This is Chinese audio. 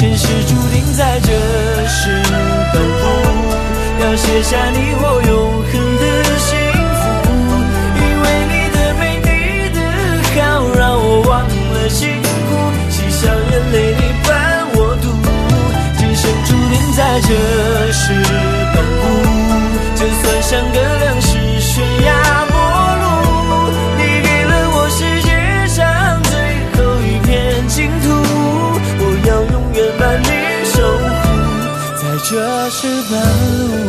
前世注定在这世半步，要写下你我永恒的幸福。因为你的美，你的好，让我忘了辛苦，喜笑眼泪你伴我度，今生注定在这世半步，就算相隔两世悬崖陌路，你给了我世界上最后一片净土，我要永远把你守护在这世半路。